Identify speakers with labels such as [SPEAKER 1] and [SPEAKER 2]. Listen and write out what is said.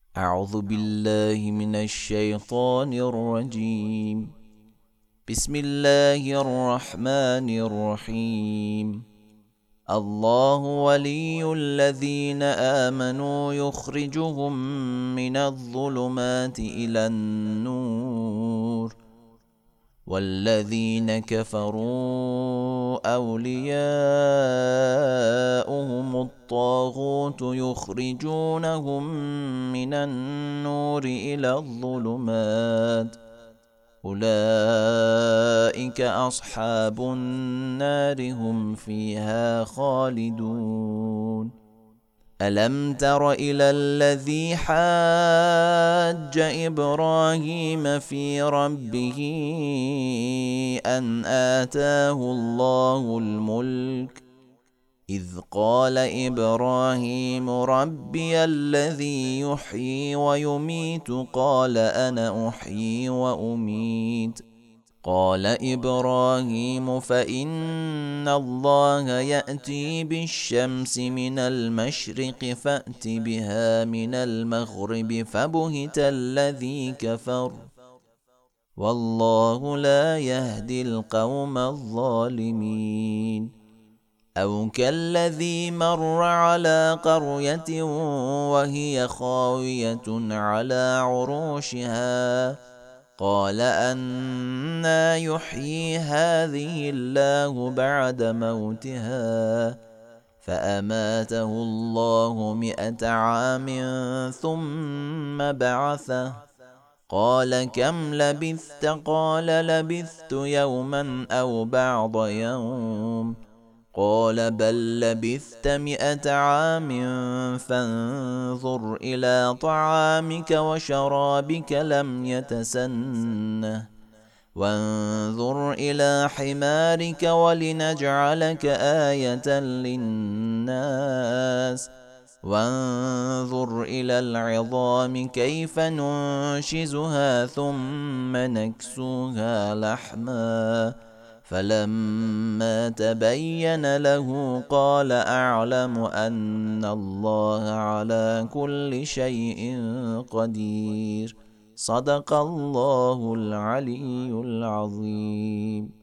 [SPEAKER 1] أعوذ بالله من الشيطان الرجيم. بسم الله الرحمن الرحيم. الله ولي الذين آمنوا يخرجهم من الظلمات إلى النور، والذين كفروا أولياؤهم الطاغوت يخرجونهم من النور إلى الظلمات، أولئك أصحاب النار هم فيها خالدون. ألم تر إلى الذي حاج إبراهيم في ربه أن آتاه الله الملك، إذ قال إبراهيم ربي الذي يحيي ويميت قال أنا أحيي وأميت. قال إبراهيم فإن الله يأتي بالشمس من المشرق فأت بها من المغرب فبهت الذي كفر، والله لا يهدي القوم الظالمين. أو كالذي مر على قرية وهي خاوية على عروشها قال أنى يحيي هذه الله بعد موتها، فأماته الله 100 عام ثم بعثه، قال كم لبثت؟ قال لبثت يوما أو بعض يوم، قال بل لبثت 100 عام فانظر إلى طعامك وشرابك لم يتسنه، وانظر إلى حمارك ولنجعلك آية للناس، وانظر إلى العظام كيف ننشزها ثم نكسوها لحما، فلما تبين له قال أعلم أن الله على كل شيء قدير. صدق الله العلي العظيم.